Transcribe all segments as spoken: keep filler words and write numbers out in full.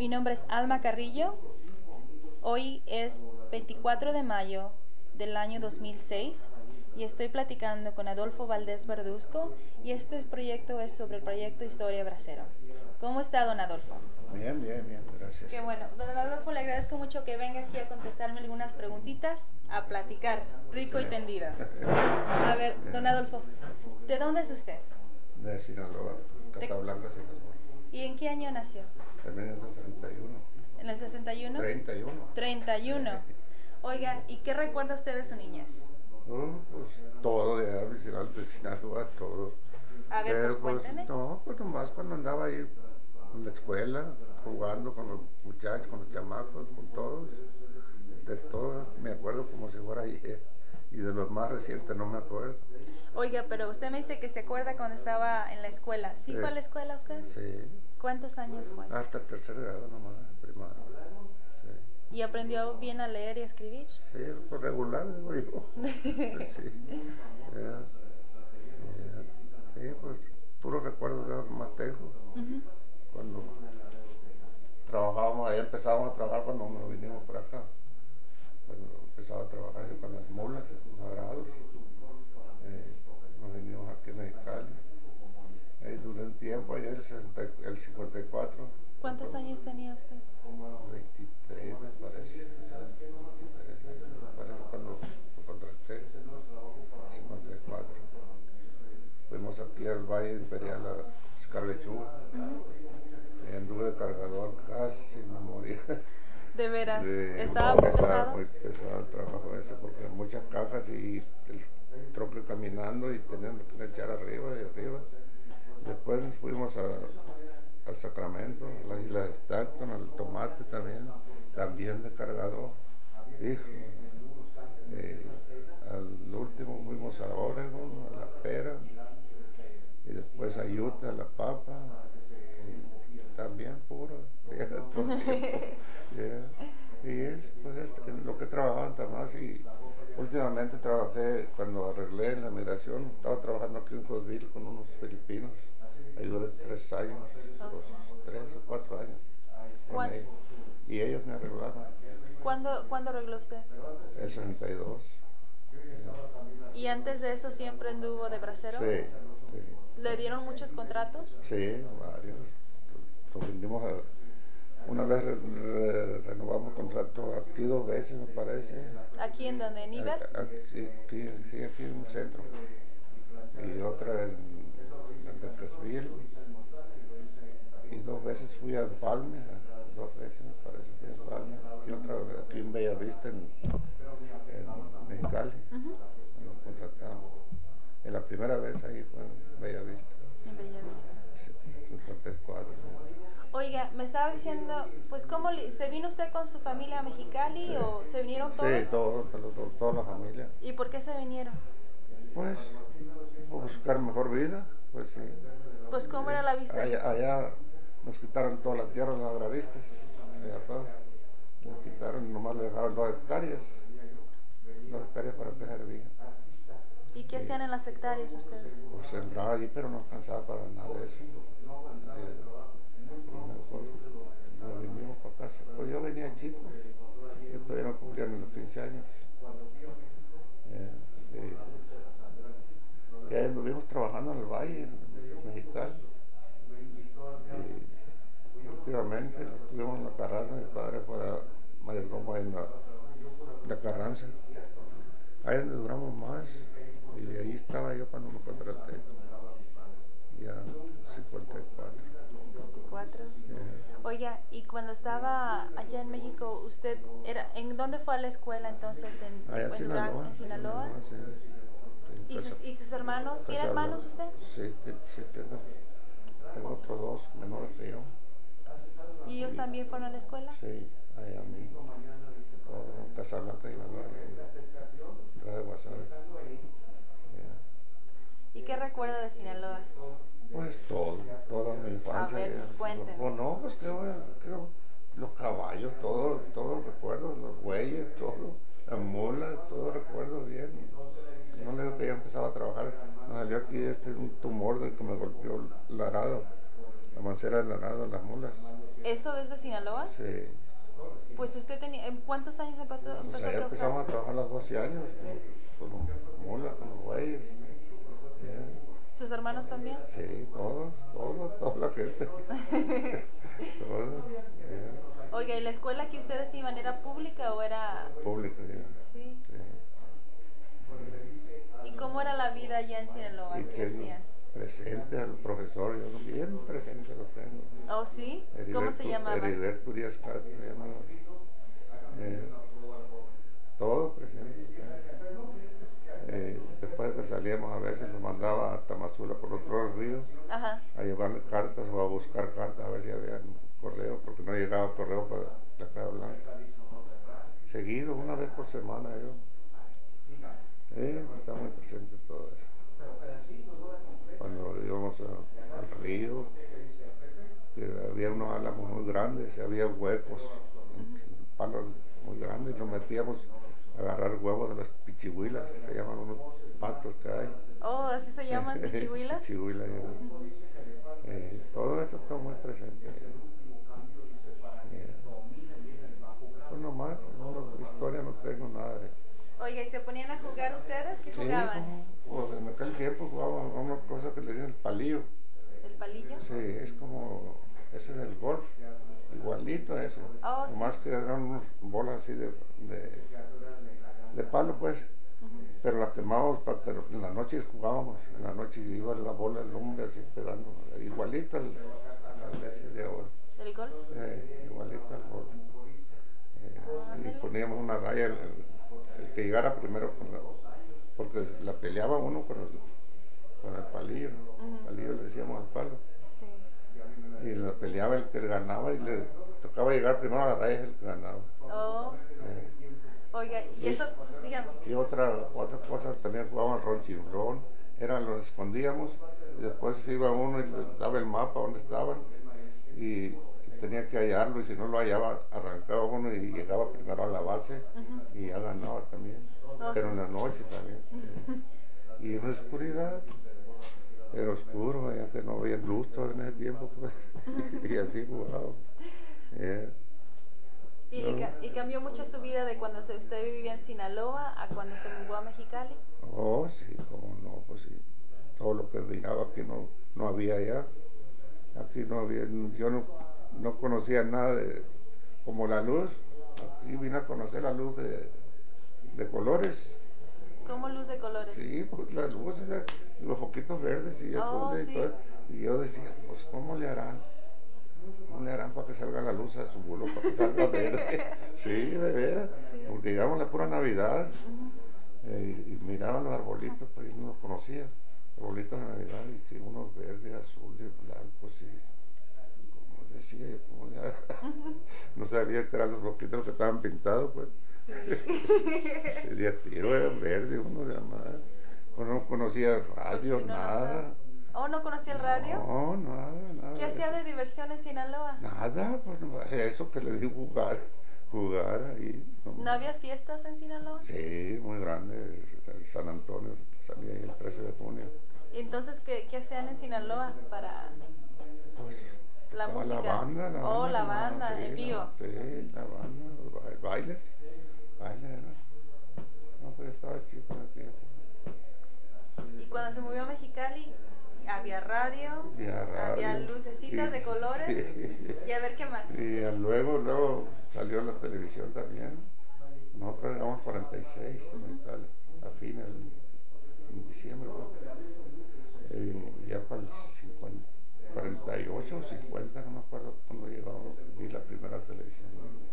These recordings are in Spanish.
Mi nombre es Alma Carrillo. Hoy es veinticuatro de mayo del año dos mil seis y estoy platicando con Adolfo Valdés Verduzco y este proyecto es sobre el proyecto Historia Bracero. ¿Cómo está, don Adolfo? Bien, bien, bien, gracias. Qué bueno. Don Adolfo, le agradezco mucho que venga aquí a contestarme algunas preguntitas, a platicar, rico y tendido. A ver, don Adolfo, ¿de dónde es usted? De Sinaloa, Casablanca, Sinaloa. ¿Y en qué año nació? En mil novecientos treinta y uno. ¿En el sesenta y uno? treinta y uno. treinta y uno. Oiga, ¿y qué recuerda usted de su niñez? Uh, pues todo de allá, de Sinaloa, todo. A ver, Pero pues pues cuénteme. no, pues nomás cuando andaba ahí en la escuela, jugando con los muchachos, con los chamacos, con todos. De todo, me acuerdo como si fuera ayer. Y de los más recientes no me acuerdo. Oiga, pero usted me dice que se acuerda cuando estaba en la escuela. ¿Sí, Sí. fue a la escuela usted? Sí. ¿Cuántos años fue? Hasta tercer grado nomás, primaria. Sí. ¿Y aprendió bien a leer y a escribir? Sí, pues regular, digo yo. Sí. Yeah. Yeah. Sí, pues puros recuerdos de los más tengo. Uh-huh. Cuando trabajábamos ahí, empezábamos a trabajar cuando nos vinimos para acá. Cuando empezaba a trabajar yo con las mulas, los arados. Eh, nos vinimos aquí en Mexicali. Ahí duré un tiempo, allá el, sesenta, el cincuenta y cuatro. ¿Cuántos años tenía usted? veintitrés me parece. veintitrés, me parece cuando lo contraté. cincuenta y cuatro. Fuimos aquí al Valle Imperial a buscar lechuga. Uh-huh. Y anduve de cargador, casi me moría. ¿De veras? De, ¿Estaba muy muy pesado? Muy pesado el trabajo ese, porque muchas cajas y el troque caminando y teniendo que echar arriba y arriba. Después fuimos a, a Sacramento, a la isla de Stockton, al Tomate también, también de cargador. Hijo, eh, al último fuimos a Oregon, a La Pera, y después a Utah, a La Papa, y también puro, yeah, todo el tiempo. Yeah. Y es, pues, es en lo que trabajaban más. Y últimamente trabajé, cuando arreglé en la migración, estaba trabajando aquí en Cosville con unos filipinos. Ahí duré tres años, dos, tres o cuatro años con ellos. Y ellos me arreglaron. ¿Cuándo, ¿Cuándo arregló usted? El sesenta y dos. ¿Y antes de eso siempre anduvo de bracero? Sí, sí. ¿Le dieron muchos contratos? Sí, varios. Lo vendimos a, una vez re, re, renovamos contrato aquí dos veces, me parece. ¿Aquí en donde? ¿En Iber? Sí, sí, aquí en un centro. Y otra en, en Beckersville. Y dos veces fui a Palme, dos veces me parece fui a Palme. Y otra vez aquí en Bellavista, en, en Mexicali. Uh-huh. Nos contratamos. Y la primera vez ahí fue en Bellavista. En Bellavista. Sí, cincuenta y cuatro. Oiga, me estaba diciendo, pues, ¿cómo se vino usted con su familia a Mexicali sí. o se vinieron todos? Sí, todos, todos, toda la familia. ¿Y por qué se vinieron? Pues, buscar mejor vida, pues sí. Pues, ¿cómo sí. era la vista? Allá, allá nos quitaron todas las tierras, los agraristas, allá todo. Nos quitaron, nomás le dejaron dos hectáreas, dos hectáreas para empezar bien. ¿Y qué hacían en las hectáreas ustedes? Pues sembraba allí, pero no alcanzaba para nada de eso. Y mejor nos vinimos para casa. Pues yo venía chico, yo todavía no cumplía ni los quince años. Eh, y, y ahí anduvimos trabajando en el valle, en Mexicali. Y últimamente estuvimos en la Carranza, mi padre fuera mayordomo en la, la Carranza. Ahí donde duramos más. Y ahí estaba yo cuando me contraté. Ya cincuenta y cuatro. cincuenta y cuatro. Yeah. Oiga, y cuando estaba allá en México, ¿usted era en dónde fue a la escuela entonces? ¿En, allá en, en Sinaloa? ¿En Sinaloa? Sinaloa sí. ¿Y, sus, ¿Y sus hermanos? ¿Tiene hermanos usted? Sí, sí tengo. Tengo otros dos menores que yo. ¿Y ellos y, también fueron a la escuela? Sí, allá mismo. En Casablanca y la entrada de Guasave. ¿Y qué recuerda de Sinaloa? Pues todo, toda mi infancia. A ver, pues cuénteme. Pues no, pues que, que los caballos, todo, todo recuerdo, los bueyes, todo, las mulas, todo recuerdo bien. No le digo que ya empezaba a trabajar, me salió aquí este un tumor de que me golpeó el arado, la mancera del arado, las mulas. ¿Eso desde Sinaloa? Sí. Pues usted tenía, ¿en cuántos años empezó, Pues empezó a allá trabajar? empezamos a trabajar a los doce años, con, con mula, con los güeyes. Yeah. ¿Sus hermanos también? Sí, todos, todos, toda la gente. Todos. Yeah. Oiga, ¿y la escuela que ustedes iban era pública o era...? Pública, ya. Sí. Sí. ¿Y cómo era la vida allá en Sinaloa? Y ¿Qué que hacían? presente al profesor, yo bien presente lo tengo. ¿Oh, sí? Heriberto, ¿Cómo se llamaba? Heriberto Díaz Castro se llamaba. Eh, todo presente. Eh, después de que salíamos a veces nos mandaba a Tamazula por otro lado del río. Ajá. A llevarle cartas o a buscar cartas a ver si había un correo, porque no llegaba correo para la Casa Blanca. Seguido, una vez por semana yo. Eh, está muy presente todo eso. Cuando íbamos a, al río, que había unos álamos muy grandes, había huecos, uh-huh. palos muy grandes, y nos metíamos a agarrar huevos de las pichihuilas, se llaman unos patos que hay. Oh, ¿así se llaman pichihuilas? Pichihuilas, uh-huh. eh, todo eso está muy presente. Eh, pues nomás, no, historia no tengo nada de... Oiga, ¿y se ponían a jugar ustedes? ¿Qué sí, jugaban? Pues en aquel tiempo jugábamos una cosa que le dicen el palillo. ¿El palillo? Sí, es como ese del golf, igualito a ese. Oh, nomás sí. que eran unas bolas así de, de, de palo, pues. Uh-huh. Pero las quemábamos para que en la noche jugábamos. En la noche iba la bola, el hombre así pegando, igualito al, al ese de ahora. ¿El golf? Eh, igualito al golf. Eh, ah, y poníamos una raya. El, el que llegara primero con la, porque la peleaba uno con el, con el palillo, uh-huh. palillo le decíamos al palo, sí. Y la peleaba el que ganaba y le tocaba llegar primero a la raya, el que ganaba. Oh. Eh. Oiga, y, y eso, dígame. Y otra, otra cosa, también jugábamos ron chirrón, era lo escondíamos y después iba uno y le daba el mapa donde estaban y tenía que hallarlo, y si no lo hallaba, arrancaba uno y llegaba primero a la base, uh-huh. y ya ganaba también, oh, pero sí. En la noche también. Uh-huh. Y en la oscuridad, era oscuro, ya que no había luz todavía en ese tiempo, pues, y así jugaba. Yeah. ¿Y, ¿No? ¿Y cambió mucho su vida de cuando usted vivía en Sinaloa a cuando se mudó a Mexicali? Oh, sí, cómo no, pues sí, todo lo que miraba aquí no, no había allá, aquí no había, yo no... no conocía nada de, como la luz, aquí vine a conocer la luz de, de colores. ¿Cómo luz de colores? Sí, pues la luz, los foquitos verdes y oh, azules, sí. y todo. Y yo decía, pues ¿cómo le harán? ¿Cómo le harán para que salga la luz azul o para que salga verde? Sí, de veras, sí. Porque llegamos la pura Navidad, uh-huh. eh, y miraban los arbolitos, pues yo no los conocía, arbolitos de Navidad, y que unos verdes, azules, blancos, y decía yo, como ya no sabía que eran los foquitos que estaban pintados, pues. Sí. El día tiro era verde, uno de amar. Uno no conocía radio, pues si no nada. ¿Oh, no conocía el radio? No, nada, nada. ¿Qué hacía de diversión en Sinaloa? Nada, pues eso que le di jugar, jugar ahí. ¿No, ¿No había fiestas en Sinaloa? Sí, muy grande, San Antonio, salía ahí el trece de junio. ¿Y entonces qué, qué hacían en Sinaloa para...? Pues... la música. La banda, la oh, banda, la banda, no, sí, en vivo. La, sí, la banda, bailes, bailes, ¿no? No, pues estaba chico en el tiempo. Y cuando se movió a Mexicali, había radio, había, radio, había lucecitas y, de colores, sí. Y a ver qué más. Y luego, luego salió la televisión también. Nosotros llegamos cuarenta y seis uh-huh. en Mexicali, a fines, en diciembre, ¿no? Y ya para el cincuenta. cuarenta y ocho o cincuenta, no me acuerdo cuando llegamos, vi la primera televisión.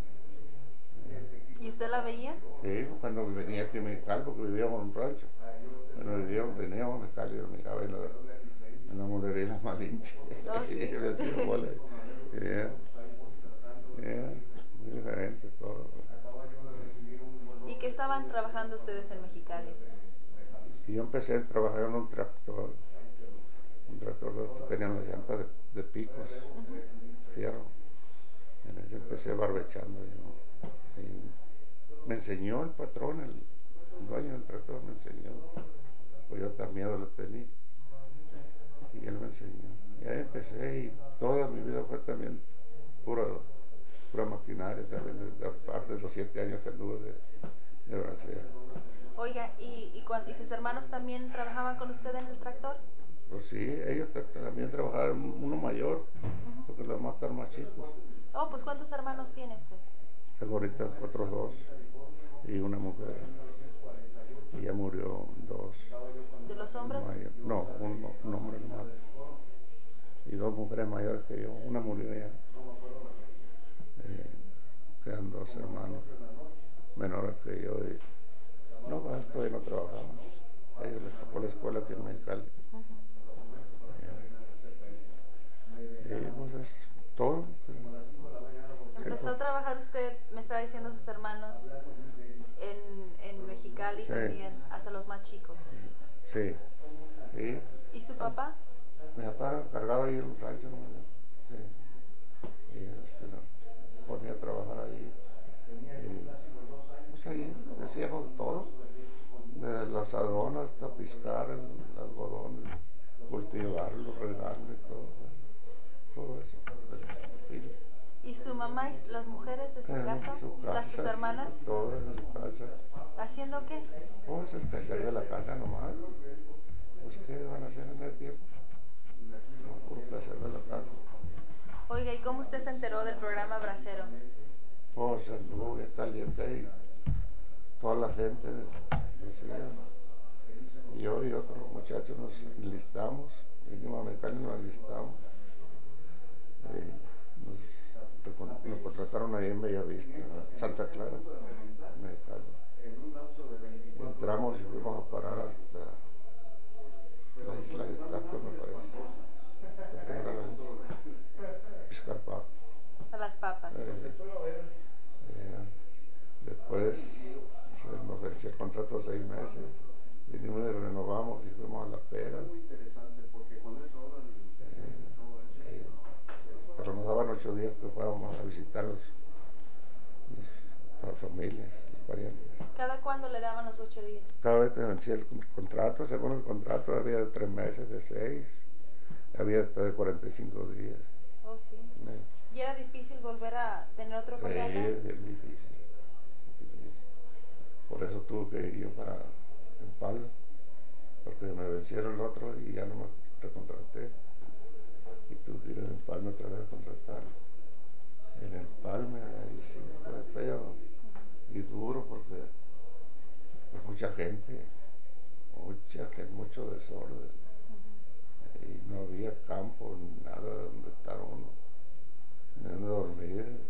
¿Y usted la veía? Sí, cuando venía aquí a Mexicali, porque vivíamos en un rancho. Bueno, vivíamos, veníamos a Mexicali y lo miraba en la, en la molería de la Malinche. Oh, sí. Y le decía, bola. Yeah. Yeah. Muy diferente todo. ¿Y qué estaban trabajando ustedes en Mexicali? Y yo empecé a trabajar en un tractor. Un tractor que tenían las llantas de, de picos, uh-huh. fierro. En ese empecé barbechando yo. Y me enseñó el patrón, el, el dueño del tractor me enseñó. Pues yo también miedo lo tenía. Y él me enseñó. Y ahí empecé y toda mi vida fue también pura, pura maquinaria también, de, de, aparte de los siete años que anduve de, de bracero. Oiga, ¿y, y, cuando, ¿y sus hermanos también trabajaban con usted en el tractor? Pues sí, ellos también trabajaban, uno mayor, uh-huh. porque los demás están más chicos. Oh, pues ¿cuántos hermanos tiene usted? Tengo ahorita otros dos y una mujer. Y ya murió dos. ¿De los hombres? Mayor. No, un, un hombre nomás. Y dos mujeres mayores que yo. Una murió ya. Eh, quedan dos hermanos menores que yo. Y, no, pues todavía no trabajaban. A ellos les tocó la escuela aquí en Mexicali. Uh-huh. Y pues es todo. Empezó a trabajar usted, me estaba diciendo sus hermanos, en, en Mexicali sí. También, hasta los más chicos. Sí, sí. ¿Y su papá? Mi papá cargaba ahí en un rancho, ¿no? Sí. Y este, lo ponía a trabajar ahí. Y pues ahí hacíamos todo, desde las adonas hasta piscar el, el algodón, cultivarlo, regarlo y todo, todo eso. ¿Y su mamá y las mujeres de su en casa? Su casa ¿Las sus hermanas? Todas en su casa. ¿Haciendo qué? Pues el quehacer de la casa nomás. Pues ¿qué van a hacer en el tiempo? No, puro quehacer de la casa. Oiga, ¿y cómo usted se enteró del programa Bracero? Pues anduvo bien caliente ahí. Toda la gente decía. Y yo y otros muchachos nos enlistamos. Vinimos a Mexicali y nos enlistamos. Eh, nos, nos contrataron ahí en Bellavista, Santa Clara, Mexicali. Y entramos y fuimos a parar hasta la isla de Taco, me parece. La primera vez. Piscar papas. A las papas. Eh, eh, después se nos venció el contrato de seis meses. Vinimos y renovamos y fuimos a La Pera. Eh, pero nos daban ocho días que fuéramos a visitar los, los, las familias, los parientes. ¿Cada cuándo le daban los ocho días? Cada vez que vencía el contrato, según el contrato había de tres meses, de seis, había hasta de cuarenta y cinco días. Oh, sí. Eh. ¿Y era difícil volver a tener otro contrato? Sí, es bien difícil, difícil. Por eso tuve que ir yo para Empalme, porque me vencieron el otro y ya no me recontraté. Y tuve que ir a Empalme otra vez a contratar. En Empalme, ahí sí fue feo y duro porque pues, mucha gente, mucha gente, mucho desorden. Uh-huh. Y no había campo, nada donde estar uno, ni donde dormir.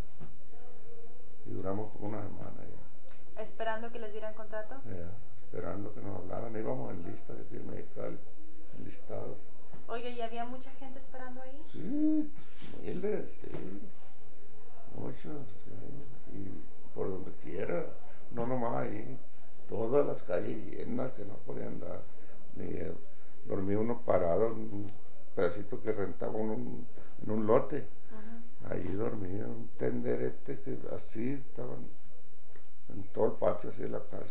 Y duramos como una semana ya. ¿Esperando que les dieran contrato? Yeah, esperando que nos hablaran. Íbamos en lista de aquí en Mexicali, enlistados. Oye, ¿y había mucha gente esperando ahí? Sí, miles, sí. Muchos, sí. Y por donde quiera, no nomás ahí. Todas las calles llenas que no podían dar. Ni eh, dormía uno parado en un pedacito que rentaba uno en, en un lote. Uh-huh. Ahí dormía un tenderete que así estaban en todo el patio así de la casa,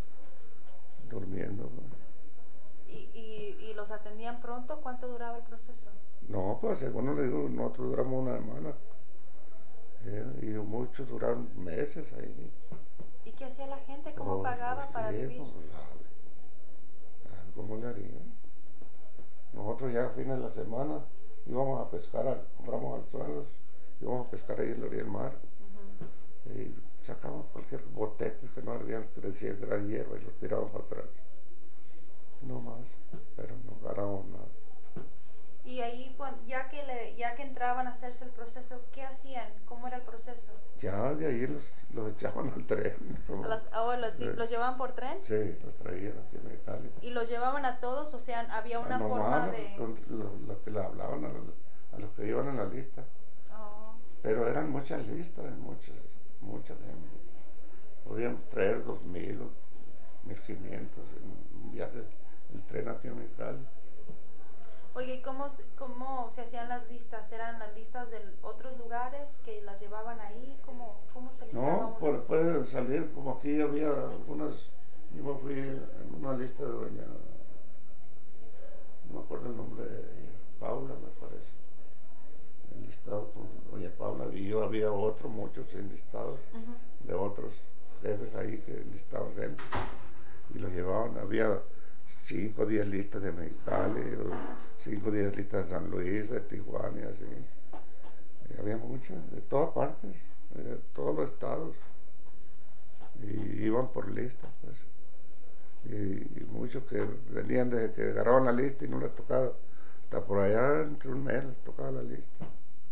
durmiendo. ¿No? ¿Y, y, ¿Y los atendían pronto? ¿Cuánto duraba el proceso? No, pues según le digo, nosotros duramos una semana. Eh, y muchos duraron meses ahí. ¿Y qué hacía la gente? ¿Cómo oh, pagaba para sí, vivir? Pues, ¿cómo le harían? Nosotros ya a fines de la semana íbamos a pescar, a, compramos anzuelos, íbamos a pescar ahí en la orilla del mar. Uh-huh. Y sacábamos cualquier botete que no habían crecido gran hierba y los tirábamos para atrás. No más, pero no ganábamos nada. Y ahí, ya que, le, ya que entraban a hacerse el proceso, ¿qué hacían? ¿Cómo era el proceso? Ya de ahí los, los echaban al tren. ¿A las, oh, los, eh, ¿Los llevaban por tren? Sí, los traían aquí en Mexicali. ¿Y los llevaban a todos? O sea, había una no, forma no, de... Los lo que le hablaban a, a los que iban en la lista. Oh. Pero eran muchas listas, muchas, mucha gente. Podían traer dos mil o mil quinientos en un viaje en tren aquí en Mexicali. Oye, ¿y cómo, cómo se hacían las listas? ¿Eran las listas de otros lugares que las llevaban ahí? ¿Cómo, cómo se listaba No, por, puede salir, como aquí había algunas, yo me fui en una lista de doña, no me acuerdo el nombre de ella, Paula me parece. enlistado con doña Paula, y yo había otros, muchos enlistados, uh-huh. de otros jefes ahí que enlistaban gente, y los llevaban, había cinco o diez listas de Mexicali, cinco o diez listas de San Luis, de Tijuana, y así, y había muchas, de todas partes, de todos los estados, y iban por listas, pues. Y, y muchos que venían desde que agarraban la lista y no les tocaba, hasta por allá entre un mes les tocaba la lista.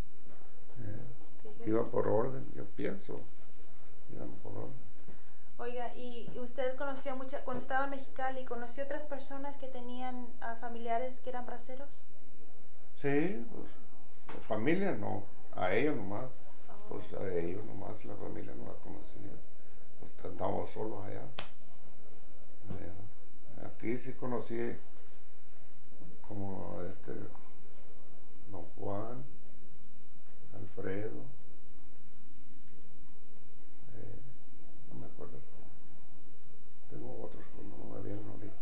Eh, iban por orden, yo pienso, iban por orden. Oiga, ¿y usted conoció mucha, cuando estaba en Mexicali, conoció otras personas que tenían uh, familiares que eran braceros? Sí, pues, familia no, a ellos nomás, oh. pues a ellos nomás, la familia no la conocía, pues andábamos solos allá. Aquí sí conocí como este don Juan, Alfredo, eh, no me acuerdo, tengo otros que no me vienen ahorita,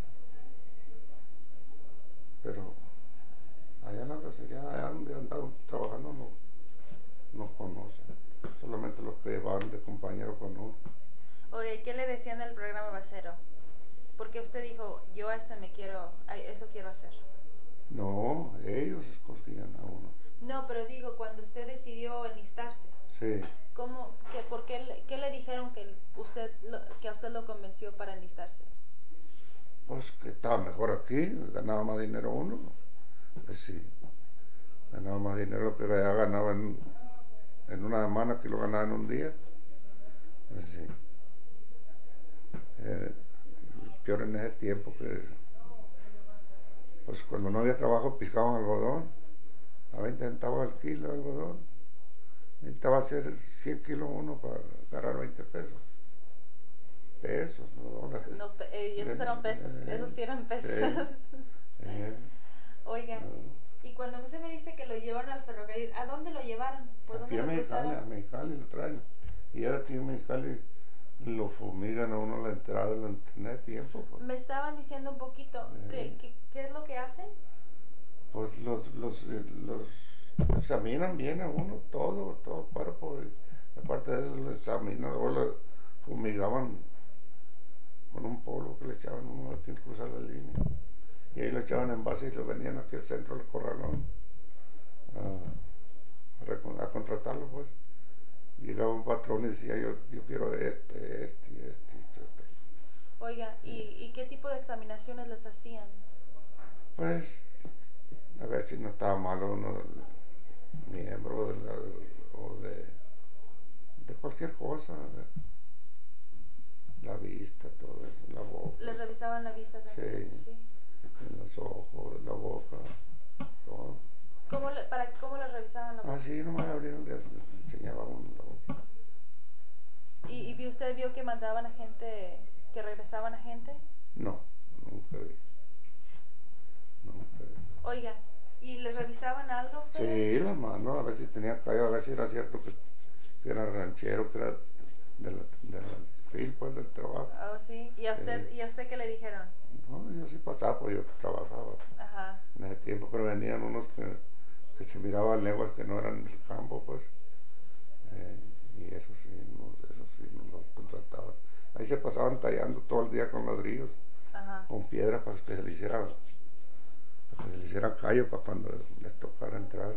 pero allá en la bracería, allá donde andaban trabajando no, no conocen, solamente los que van de compañero con uno. Oye, ¿qué le decían del programa Bracero? Porque usted dijo, yo a eso me quiero, a eso quiero hacer. No, ellos escogían a uno. No, pero digo, cuando usted decidió enlistarse. Sí. ¿Cómo, que, por qué, qué le dijeron que usted, lo, que a usted lo convenció para enlistarse? Pues que estaba mejor aquí, ganaba más dinero uno. Pues sí, ganaba más dinero que allá ganaba en, en una semana que lo ganaba en un día. Pues sí. Eh, peor en ese tiempo que pues cuando no había trabajo picaban algodón, a veinte centavos el kilo de algodón, necesitaba hacer cien kilos uno para ganar veinte pesos, pesos, no dólares. No, eh, y esos eran pesos, eh, esos sí eran pesos. Eh, eh, Oiga, eh, y cuando usted me dice que lo llevaron al ferrocarril, ¿a dónde lo llevaron? ¿Por aquí dónde a lo Mexicali, a Mexicali lo traen, y ya aquí en Mexicali lo fumigan a uno a la entrada, lo tiene tiempo. Pues. Me estaban diciendo un poquito, eh. ¿qué, qué, ¿qué es lo que hacen? Pues los, los, los examinan bien a uno, todo, todo el cuerpo, y aparte de eso lo examinan, luego lo fumigaban con un polvo que le echaban, uno tiene que cruzar la línea, y ahí lo echaban en base y lo venían aquí al centro del corralón a, a, a contratarlo, pues. Llegaba un patrón y decía, yo, yo quiero este, este, este, este, otro. Oiga, ¿y, ¿y qué tipo de examinaciones les hacían? Pues, a ver si no estaba malo uno, miembro de la, o de, de cualquier cosa, de la vista, todo eso, la boca. ¿Les revisaban la vista también? Sí, sí. Los ojos, la boca, todo. ¿Cómo le, para, ¿Cómo les revisaban la boca? Ah, sí, nomás abrieron, le enseñaba uno la boca. ¿Y, ¿Y usted vio que mandaban a gente, que regresaban a gente? No, nunca vi. Nunca vi. Oiga, ¿y les revisaban algo a ustedes? Sí, las manos, a ver si tenía callo, a ver si era cierto que, que era ranchero, que era de la, de la fil, pues, del trabajo. Oh, sí. ¿Y a usted, sí. ¿Y a usted qué le dijeron? No, yo sí pasaba, pues yo trabajaba. Ajá. En ese tiempo, pero venían unos que, que se miraban leguas que no eran del campo, pues. Eh, y eso sí, nos, eso sí nos los contrataban. Ahí se pasaban tallando todo el día con ladrillos, ajá, con piedra para que se le hiciera, para que se le hiciera callo para cuando les tocara entrar.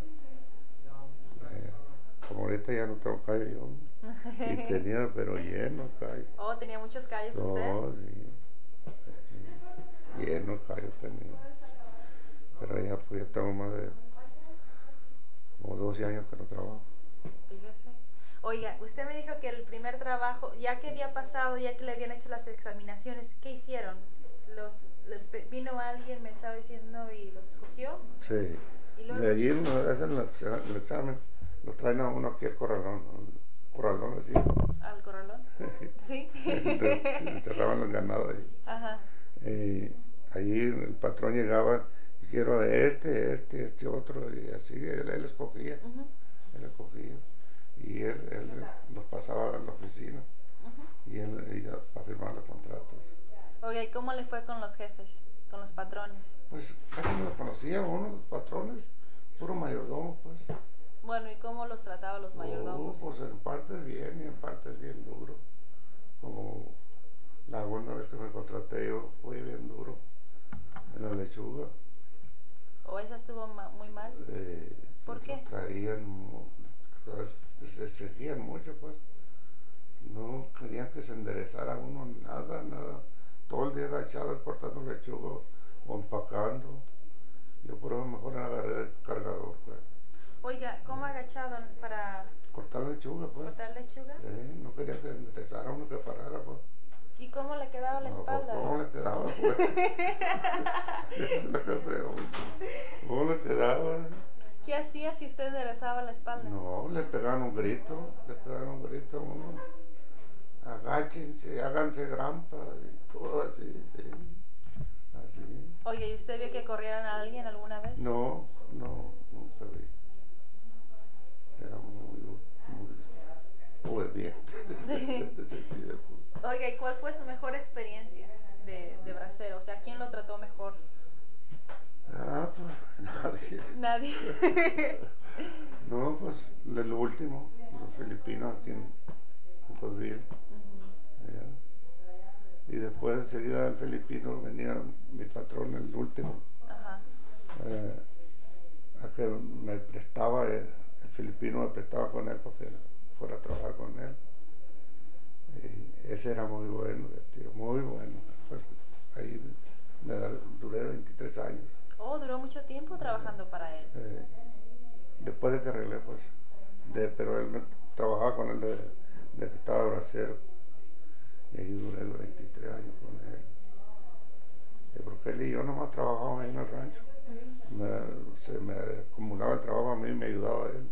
Eh, como ahorita ya no tengo callo yo, y tenía pero lleno callo. Oh, tenía muchos callos no, usted. Sí, sí, lleno callo tenía. Pero ya pues ya tengo más de como doce años que no trabajo. Fíjese. Oiga, usted me dijo que el primer trabajo, ya que había pasado, ya que le habían hecho las examinaciones, ¿qué hicieron? Los, ¿Vino alguien, me estaba diciendo, y los escogió? Sí. ¿Y luego? De allí hacen el examen, lo traen a uno aquí al corralón, al corralón así. ¿Al corralón? Sí. Cerraban los ganados ahí. Ajá. Y allí el patrón llegaba, quiero este, este, este otro, y así, él, él escogía, uh-huh. él escogía, y él, él los pasaba a la oficina, uh-huh. y él iba a firmar los contratos. Oye, ¿y cómo le fue con los jefes, con los patrones? Pues casi no los conocía uno, los patrones, puro mayordomo, pues. Bueno, ¿y cómo los trataba los mayordomos? Oh, pues en partes bien y en partes bien duro. Como la segunda vez que me contraté yo fue bien duro en la lechuga. ¿O esa estuvo ma- muy mal? Eh, ¿Por lo qué? traían, mu- se exigían mucho, pues. No querían que se enderezara uno, nada, nada. Todo el día agachado cortando lechuga o empacando. Yo por eso mejor agarré de cargador, pues. Oiga, ¿cómo agachado para Cortar lechuga, pues. cortar lechuga? Eh, no quería que enderezara uno, que parara, pues. ¿Y cómo le quedaba la No, pues, espalda? ¿cómo le quedaba, pues? Esa es la que pregunto. ¿Cómo le quedaba? ¿Qué hacía si usted enderezaba la espalda? No, le pegaban un grito, le pegaban un grito a uno. Agáchense, háganse grampa, y todo así, sí. Así. Oye, ¿y usted vio que corrieran a alguien alguna vez? No, no, nunca vi. Era muy, muy obediente de ese tiempo. Oiga, ¿y cuál fue su mejor experiencia de, de bracero? O sea, ¿quién lo trató mejor? Ah, pues nadie. Nadie. No, pues el último, los filipinos aquí en, en Cosville. Allá. Y después enseguida del filipino venía mi patrón, el último, Ajá. eh, a que me prestaba, eh, el filipino me prestaba con él para que fuera a trabajar con él. Y ese era muy bueno, tío, muy bueno. Fue, ahí me duré veintitrés años. Oh, duró mucho tiempo trabajando para él. Eh, después de que arreglé, pues, de, pero él me, trabajaba con él desde de que estaba bracero. Y ahí duré veintitrés años con él. Eh, porque él y yo nomás trabajábamos ahí en el rancho. Me, se me acumulaba el trabajo a mí y me ayudaba a él.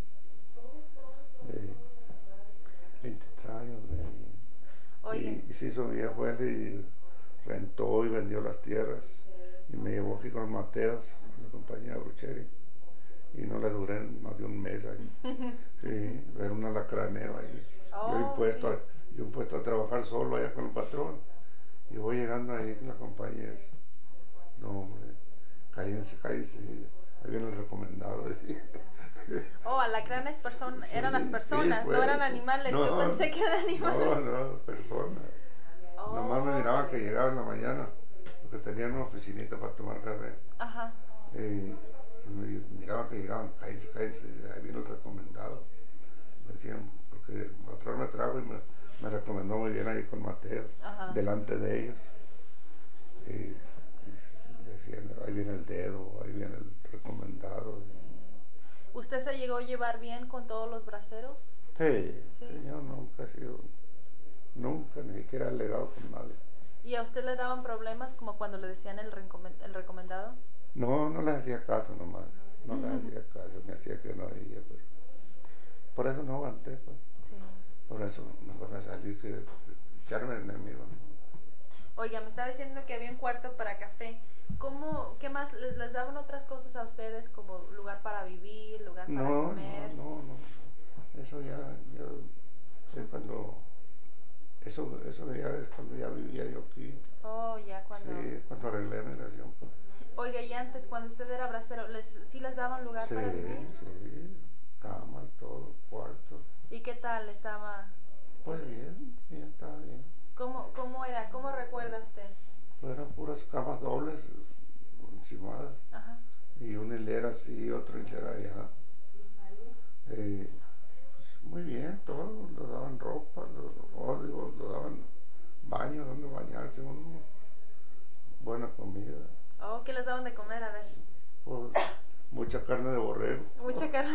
Eh, veintitrés años. De, Oye. y, y se hizo viejo él y rentó y vendió las tierras. Y me llevó aquí con Mateos, a la compañía de Brucheri. Y no le duré más de un mes ahí. Sí, era un alacranero ahí. Oh, yo, impuesto sí. a, yo impuesto a trabajar solo allá con el patrón. Y voy llegando ahí con la compañía. No, hombre, cállense, cállense. Ahí viene el recomendado. Decía. Oh, alacranes person Sí, eran las personas, sí, pues, no eran animales. no, Yo pensé que eran animales. No, no, personas. Oh. Nomás me miraban que llegaba en la mañana, porque tenían una oficinita para tomar café. Ajá. Eh, y me miraban que llegaban, cállense, cállense, ahí viene el recomendado. Me decían, porque el patrón me trajo y me, me recomendó muy bien ahí con Mateo, Ajá. delante de ellos. Y, y decían, ahí viene el dedo, ahí viene el recomendado. ¿Usted se llegó a llevar bien con todos los braceros? Sí, Sí. sí, yo nunca he sido, nunca, ni siquiera he legado con nadie. ¿Y a usted le daban problemas como cuando le decían el, recomen el recomendado? No, no les hacía caso nomás, no les hacía caso, me hacía que no ella, pero por eso no aguanté, pues. Sí. Por eso mejor me salí que echarme enemigo. Oiga, me estaba diciendo que había un cuarto para café. ¿Cómo, qué más? ¿Les, les daban otras cosas a ustedes como lugar para vivir, lugar para No, comer? no, no, no, eso ya, yo, es cuando, eso, eso ya es cuando ya vivía yo aquí. Oh, ya cuando... Sí, cuando arreglé mi relación. Pues. Oiga, y antes, cuando usted era bracero, ¿les, ¿sí les daban lugar Sí, para vivir? sí, cama y todo, cuarto. ¿Y qué tal estaba? Pues bien, bien, estaba bien. ¿Cómo, cómo era? ¿Cómo recuerda usted? Pues eran puras camas dobles, encimadas. Ajá. Y una hilera así, otra hilera allá. Eh, pues muy bien, todo, le daban ropa, lo, oh, digo, le daban baño, donde bañarse, uno, buena comida. Oh, ¿qué les daban de comer? A ver. Pues mucha carne de borrego. Mucha carne.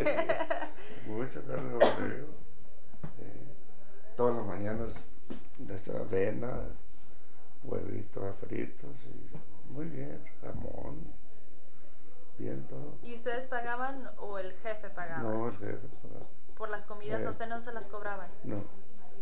Mucha carne de borrego. Eh, todas las mañanas de esta avena, huevitos fritos, y muy bien, jamón, bien todo. ¿Y ustedes pagaban o el jefe pagaba? No, el jefe pagaba. ¿Por las comidas Eh, a usted no se las cobraban? No, no.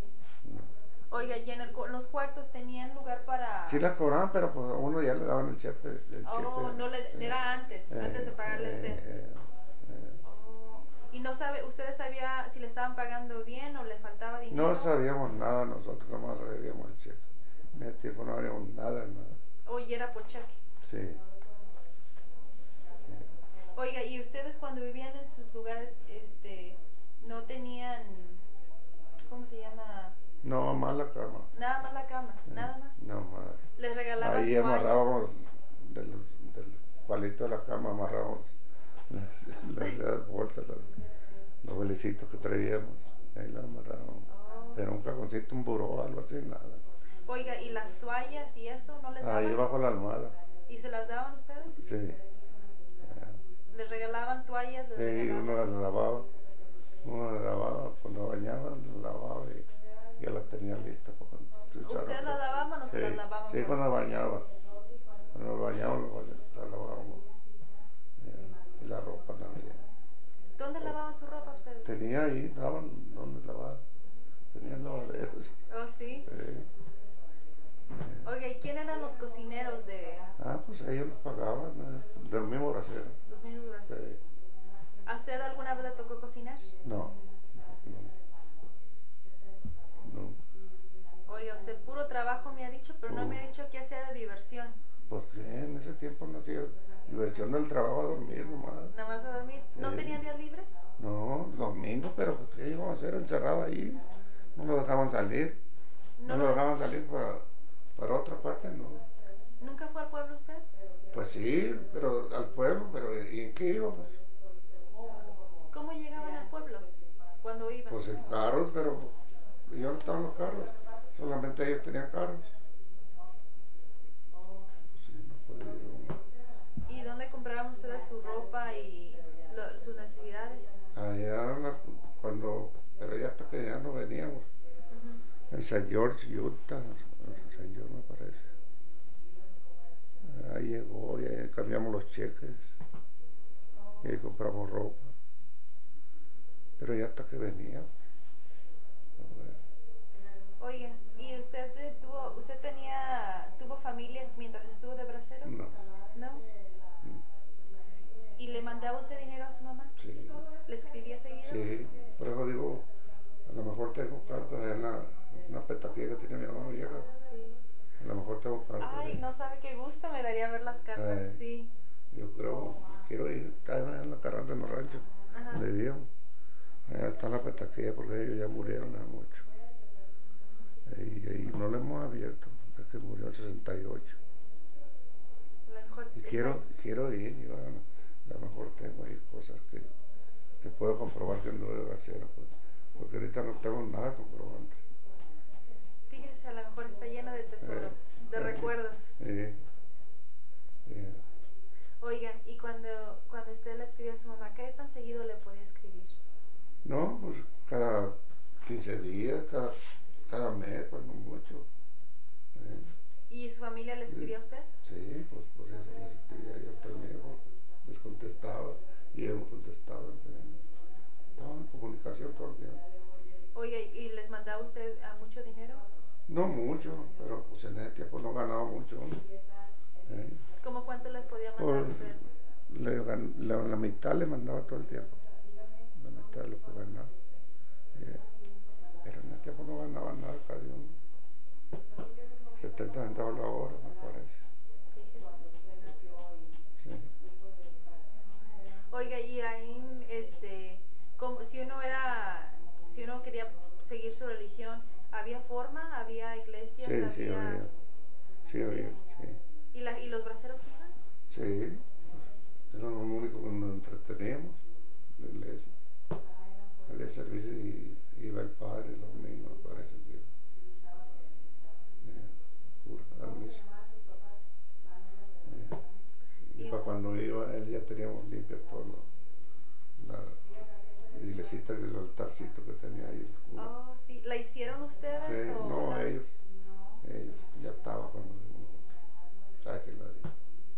Oiga, ¿y en el, los cuartos tenían lugar para...? Sí las cobraban, pero pues a uno ya le daban el cheque. El Oh, cheque, no le, eh, era antes, eh, antes de pagarle a eh, usted. eh, eh. Oh. ¿Y no sabe, ustedes sabía si le estaban pagando bien o le faltaba dinero? No sabíamos nada nosotros, nomás recibíamos el cheque. En ese tiempo no habíamos nada, nada. Oye, era por cheque. Sí. Oiga, ¿y ustedes cuando vivían en sus lugares, este, no tenían, ¿cómo se llama? No, más la cama. Nada más la cama, Sí, nada más. no más. Les regalaban Ahí toallas. amarrábamos del, del palito de la cama, amarrábamos las, las bolsas, los, los velecitos que traíamos. Ahí las amarrábamos. Oh. Pero un cajoncito, un buró, algo así, nada. Oiga, ¿y las toallas y eso no les daban? Ahí bajo la almohada. ¿Y se las daban ustedes? Sí. ¿Les regalaban toallas? Les Sí, regalaban... uno las lavaba. Uno las lavaba, cuando bañaba, las lavaba y ya las tenía listas para cuando se usaran. ¿Ustedes las lavaban o sí, se las lavaban? Sí, cuando bañaba. Cuando bañábamos, las lavábamos. Y la ropa también. ¿Dónde lavaban su ropa ustedes? Tenía ahí, daban donde lavar. Tenían lavaderos. ¿Oh, sí? Sí. Oiga, ¿y quién eran los cocineros de...? Ah, pues ellos los pagaban, eh, del mismo bracero. Los mismos braceros. Sí. ¿A usted alguna vez le tocó cocinar? No, no, no. Oiga, usted puro trabajo me ha dicho, pero no Uh. me ha dicho qué hacía de diversión. Pues que en ese tiempo no hacía diversión del trabajo a dormir nomás. ¿Nada más a dormir? ¿No Sí. tenían días libres? No, domingo, pero pues, ¿qué íbamos a hacer encerrado ahí? No lo dejaban salir. No, No lo lo- dejaban salir para, para otra parte, no. ¿Nunca fue al pueblo usted? Pues sí, pero al pueblo, pero ¿y en qué íbamos? ¿Cómo llegaban al pueblo? ¿Cuándo iban? Pues en carros, pero yo no estaba en los carros, solamente ellos tenían carros. Pues sí, no podía ir uno. ¿Y dónde compraban ustedes su ropa y lo- sus necesidades? Allá la- cuando, pero ya hasta que ya no veníamos, Ujú. en Saint George, Utah, en Saint George me parece. Ahí llegó y ahí cambiamos los cheques y ahí compramos ropa. Pero ya hasta que veníamos. Oiga, ¿y usted eh, tuvo, usted tenía, tuvo familia mientras estuvo de bracero? No, ¿No? ¿Y le mandaba usted dinero a su mamá? sí, ¿Le escribía seguido? sí. Por eso digo, a lo mejor tengo cartas en la, una petaquilla que tiene mi mamá vieja. Sí. A lo mejor tengo cartas. Ay, ahí. no sabe qué gusto me daría ver las cartas, Eh. sí. Yo creo, quiero ir, caen en la Carranza, en los ranchos, Ajá. donde vivíamos. Allá está la petaquilla porque ellos ya murieron hace mucho. Y, y no lo hemos abierto, es que murió en sesenta y ocho. A lo mejor Y está- quiero, quiero ir, yo a, a lo mejor tengo ahí cosas que, que puedo comprobar que no debo hacer, pues, porque ahorita no tengo nada comprobante. Fíjese, a lo mejor está lleno de tesoros, Eh, de eh, recuerdos. Sí. Sí. Oiga, y cuando, cuando usted le escribió a su mamá, ¿qué tan seguido le podía escribir? No, pues cada quince días, cada, cada mes, pues no mucho. ¿Eh? ¿Y su familia le escribía a usted? Sí, pues por eso les escribía yo también, porque les contestaba y ellos me contestaban. ¿eh? Estaban en comunicación todo el tiempo. Oiga, ¿y les mandaba usted a mucho dinero? No mucho, pero pues en ese tiempo no ganaba mucho. ¿eh? ¿Cómo cuánto les podía mandar Pues, usted? le gan- la, la mitad le mandaba todo el tiempo, la mitad de lo que ganaba. ¿eh? Pero en ese tiempo no ganaba nada, casi un setenta centavos la hora, me parece. Sí. Oiga, y ahí, este, como, si uno era, si uno quería seguir su religión, ¿había forma? ¿Había iglesias? Sí, había... sí, había. Sí, había, sí. ¿Y, la, ¿Y los braceros iban? Sí, era lo único que nos entreteníamos, la iglesia. Había servicio y iba el padre los domingos, me parece que iba. Eh, cura, a la misa. Eh, y Y- para cuando iba, él ya teníamos limpio todo lo, la iglesita y el altarcito que tenía ahí el cura. Oh, sí. ¿La hicieron ustedes Sí, o...? no, la- ellos, ellos, ya estaba cuando vimos nosotros. ¿Sabes quién la hizo?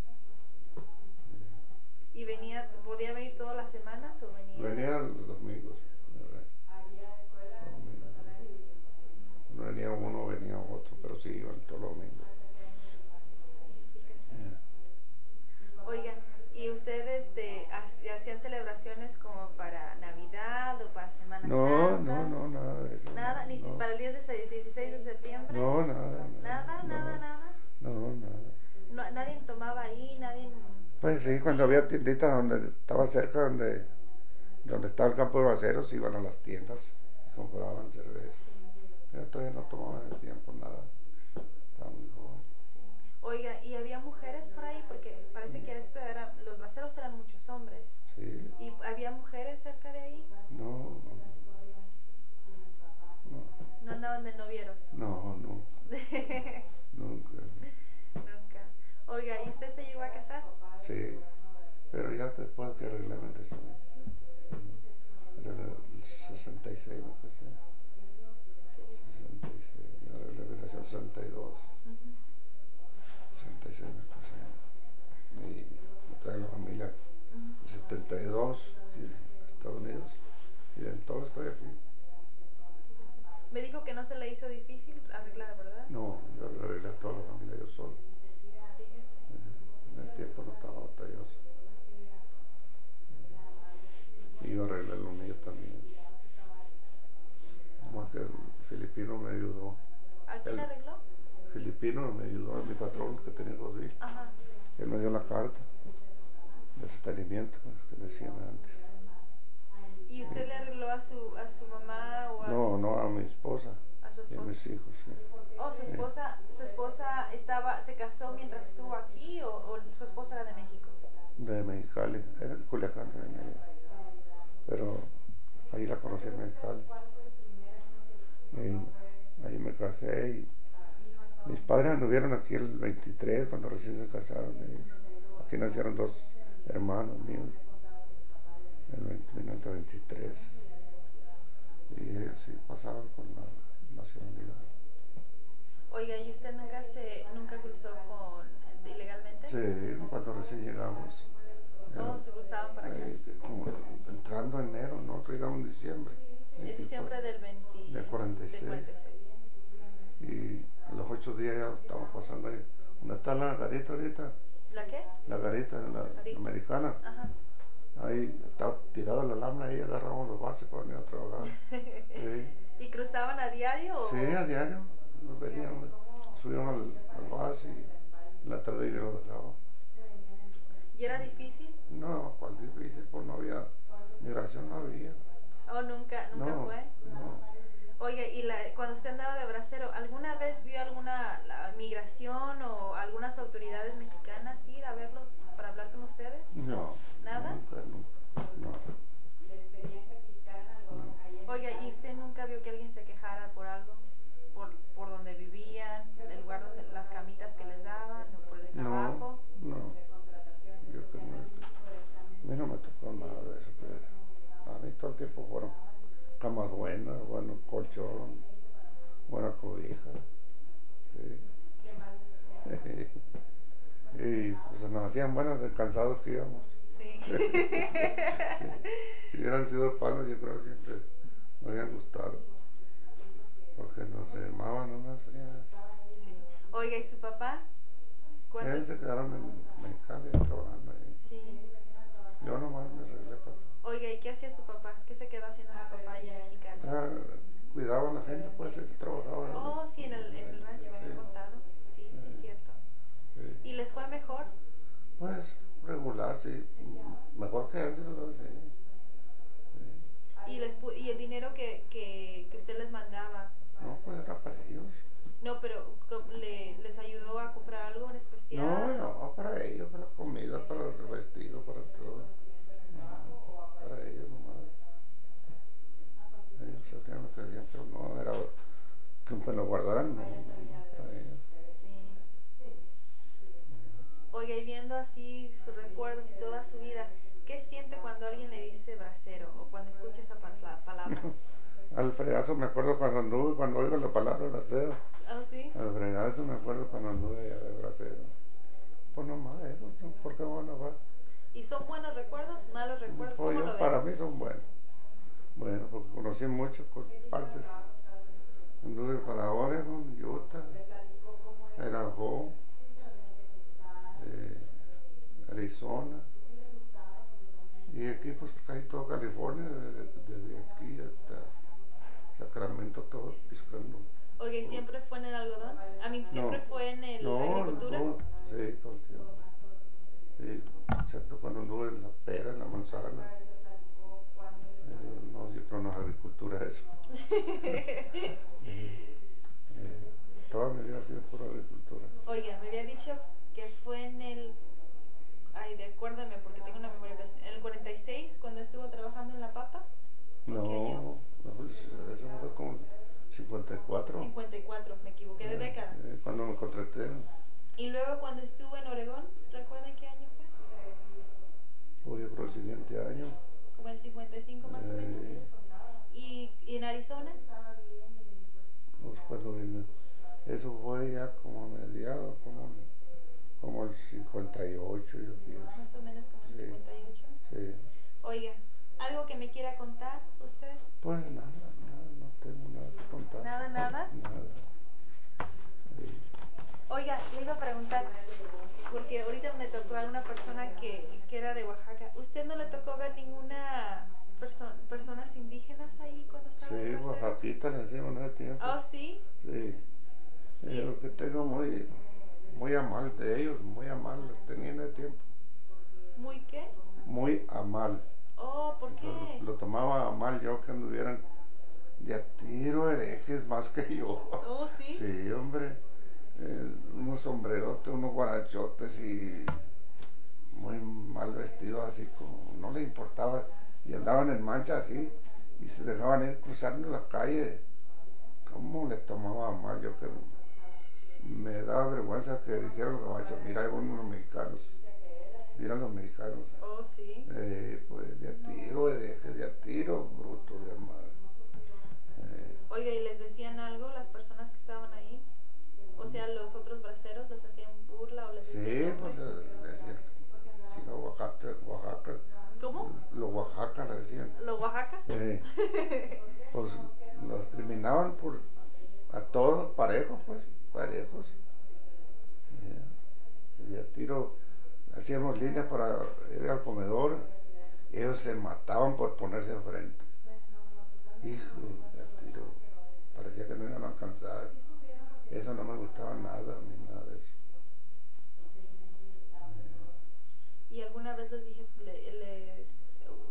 ¿Y venía, podía venir todas las semanas o venía...? Venían los domingos, ¿verdad? Los domingos. No venía uno, venía otro, pero sí iban todos los domingos. Fíjese. Yeah. Oigan, ¿y ustedes este, ha- hacían celebraciones como para Navidad o para Semana No, Santa? no, no, nada de eso. Nada, ni si no. para el día dieciséis de septiembre. No, nada. Nada, no, nada, nada. No, nada. No, nadie tomaba ahí, nadie Pues sí, cuando había tienditas donde estaba cerca, donde, donde estaba el campo de braceros, iban a las tiendas y compraban cerveza. Pero todavía no tomaba en el tiempo nada. Estaba muy joven. Sí. Oiga, ¿y había mujeres por ahí? Porque parece que esto era, los braceros eran muchos hombres. Sí. ¿Y había mujeres cerca de ahí? No, no, ¿No andaban de novieros? no, nunca, nunca. Nunca. Oiga, ¿y usted se llegó a casar? Sí, pero ya después que arreglé mi testamento. Era el sesenta y seis me casé. sesenta y seis, yo arreglé mi relación sesenta y dos. Ujú. sesenta y seis me casé. Y me trae la familia Ujú. setenta y dos aquí en Estados Unidos. Y de todo estoy aquí. Me dijo que no se le hizo difícil arreglar, ¿verdad? No, yo arreglé a toda la familia yo solo. Fíjese. En el tiempo no estaba batalloso. Y yo arreglé lo mío también. Más que el filipino me ayudó. ¿A quién El arregló? filipino me ayudó, a mi patrón que tenía dos hijos. Ajá. Él me dio la carta de sostenimiento pues, que decían antes. ¿Y usted Sí. le arregló a su, a su mamá o a, No, no a mi esposa a su y a esposa? mis hijos. Sí. Oh, su Sí. esposa, su esposa estaba, se casó mientras estuvo aquí o, o su esposa era de México. De Mexicali, era en Culiacán también ella. Pero ahí la conocí en Mexicali. Y ahí me casé y mis padres anduvieron aquí el veintitrés cuando recién se casaron ellos. Aquí nacieron dos hermanos míos en el mil novecientos veintitrés y ellos sí pasaban con la nacionalidad. Oiga, ¿y usted nunca se, nunca cruzó con ilegalmente? Sí, cuando recién llegamos. Oh, se cruzaban para acá. Eh, como entrando en enero, nosotros llegamos en diciembre. En diciembre del veinte, del cuarenta y seis. del cuarenta y seis. Y a los ocho días ya estamos pasando ahí. ¿Dónde está la garita ahorita? ¿La qué? La garita, la, Garita. americana. Ajá. Ahí está tirada la lámina y agarramos los bases para venir a trabajar. Sí, ¿Y cruzaban a diario? O? sí, a diario. Nos venían, subíamos al, al base y en la tarde yo lo dejaba. ¿Y era difícil? No, cuál difícil, pues no había, migración no había. ¿O nunca, nunca No, fue? no. Oiga, ¿y la, cuando usted andaba de bracero, alguna vez vio alguna la migración o algunas autoridades mexicanas ir a verlo para hablar con ustedes? No. ¿Nada? Nunca, nunca. No. No. Oiga, ¿y usted nunca vio que alguien se quejara por algo? ¿Por, por donde vivían, el lugar donde, las camitas que les daban o por el trabajo? No, no. Yo creo que a mí no me tocó nada de eso. Que a mí todo el tiempo fueron camas buenas, buenos colchón, buena cobija. Sí. Y pues nos hacían buenas de cansados que íbamos. Sí. Sí. Si hubieran sido palos, yo creo que siempre me habían gustado. Porque nos llamaban unas frías. Sí. Oiga, ¿y su papá? ¿Cuándo? Ellos se quedaron en Mexicali trabajando ahí. Sí. Yo nomás me arreglé para acá. Oiga, ¿y qué hacía su papá? ¿Qué se quedó haciendo su papá allá en Mexicali? Ah, cuidaba a la gente, pues él trabajaba. Oh, sí, en el, en el rancho me había Sí. contado. Sí, sí, es cierto. Sí. ¿Y les fue mejor? Pues regular, sí. Mejor que antes, ¿no? Sí. Sí. ¿Y, les, pu- y el dinero que, que, que usted les mandaba? No, pues era para ellos. No, pero co- le, ¿les ayudó a comprar algo en especial? No, no, para ellos, para comida, para el vestido, para todo. No, para ellos nomás. Ellos hacían lo que hacían, pero no era que me lo guardaran, no, no, no, para ellos. Sí. Oiga, y viendo así sus recuerdos y toda su vida, ¿qué siente cuando alguien le dice bracero o cuando escucha esa pa- palabra? Al fregazo me acuerdo cuando anduve, cuando oigo la palabra bracero. ¿Oh, sí? Al fregazo me acuerdo cuando anduve allá de bracero. Pues nomás eso, ¿por qué van a va? ¿Y son buenos recuerdos, malos recuerdos? Pues ¿Cómo yo, lo ven? para mí son buenos. Bueno, porque conocí muchas partes. Anduve para Oregon, Utah, Idaho, eh, Arizona. Y aquí pues casi todo California, desde, desde aquí hasta Sacramento, todo piscando. Oye, ¿y siempre fue en el algodón? A mí siempre No, fue en el, la no, agricultura. no, sí, todo el tiempo. Sí. excepto cuando anduve en la pera, en la manzana. Eso, no, yo creo no es agricultura eso. eh, eh, toda mi vida ha sido pura agricultura. Oiga, me había dicho que fue en el... Ay, recuérdame porque tengo una memoria. ¿En el cuarenta y seis cuando estuvo trabajando en la papa? No, no pues, eso fue como cincuenta y cuatro. cincuenta y cuatro, me equivoqué de eh, década. Eh, cuando me contraté. Y luego cuando estuvo en Oregón, ¿recuerdan qué año fue? Pues yo creo el siguiente año. Como el cincuenta y cinco más o menos. Eh, ¿Y, ¿Y en Arizona? Pues cuando vine. Eso fue ya como a mediados, como, como el cincuenta y ocho, yo pienso. Más o menos como el Sí. cincuenta y ocho. Sí. Oiga, ¿algo que me quiera contar usted? Pues nada, nada, no tengo nada que contar. ¿Nada, nada? Nada. Sí. Oiga, le iba a preguntar, porque ahorita me tocó a una persona que, que era de Oaxaca. ¿Usted no le tocó ver ninguna perso personas indígenas ahí cuando estaba en Sí, Brasil? Oaxaquita le decimos en ese tiempo. ¿Oh, sí? Sí. ¿Y? Es lo que tengo muy, muy a mal de ellos, muy a mal, los tenía en ese tiempo. ¿Muy qué? Muy a mal. Oh, ¿por qué? Lo, lo tomaba a mal yo que anduvieran de a tiro herejes más que yo. Oh, ¿sí? Sí, hombre. Eh, unos sombrerotes, unos guarachotes y muy mal vestidos así como no les importaba y andaban en mancha así y se dejaban ir cruzando la calle. ¿Cómo les tomaba mal? Yo que me daba vergüenza que dijeran los gabachos, mira, ahí van unos mexicanos, mira los mexicanos. Oh, sí. Eh, pues de a tiro, herejes, de a tiro, brutos de madre. Eh, Oiga, ¿y les decían algo las personas que estaban ahí? O sea, los otros braceros les hacían burla o les sí, decían pues algo? eh, decían, siga Oaxaca, Oaxaca. ¿Cómo? Los Oaxaca le decían. ¿Los Oaxaca? Eh, pues los discriminaban por a todos parejos, pues, parejos. Eh, y a tiro hacíamos líneas para ir al comedor, ellos se mataban por ponerse enfrente. Hijo, de a tiro, parecía que no iban a alcanzar. Eso no me gustaba nada, ni nada de eso. ¿Y alguna vez les dije, le- les,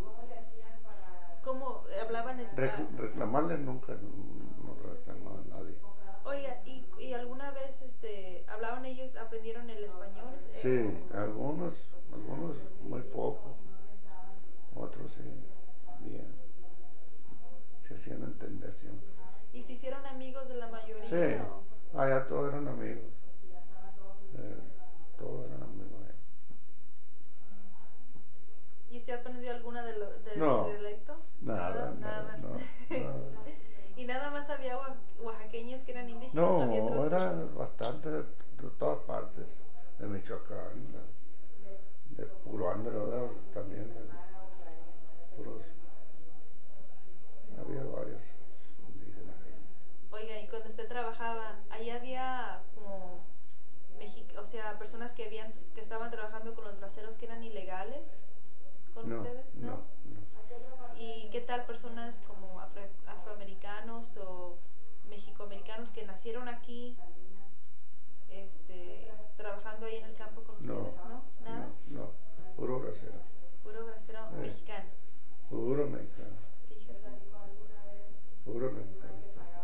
cómo hablaban Rec- español? reclamarles nunca, no, no reclamaba a nadie. Oiga, ¿y, y alguna vez este, hablaban ellos, aprendieron el español? Sí, Eh, algunos, algunos muy poco, otros sí, bien. Se hacían entender siempre. ¿Y se hicieron amigos de la mayoría? Sí, ¿O? allá todos eran amigos. Eh, todos eran amigos. eh. ¿Y usted aprendió alguna de, lo, de No, su dialecto? Nada, nada, no, nada. ¿Y nada más había oa- oaxaqueños que eran indígenas? No, ¿Había otros eran muchos? bastante de, de todas partes, de Michoacán, de, de puro Andro, también, de puros, había varios indígenas ahí. Oiga, y cuando usted trabajaba, ahí había como, Mexi- o sea, personas que habían, que estaban trabajando con los braceros que eran ilegales con No, ustedes, ¿no? no, no. ¿Y qué tal personas como afro- afroamericanos o mexicoamericanos que nacieron aquí, este, trabajando ahí en el campo con No, ustedes, no? ¿Nada? No, no, puro bracero, Puro bracero Eh. mexicano. puro mexicano, Fíjese. puro mexicano.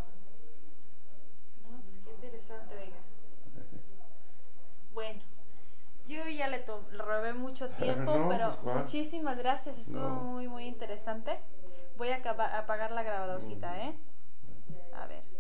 No, pues qué interesante, oiga. Bueno, yo ya le, to- le robé mucho tiempo, No, pero pues, ¿cuál? muchísimas gracias, estuvo No. muy, muy interesante. Voy a acaba- apagar la grabadorcita, ¿eh? A ver.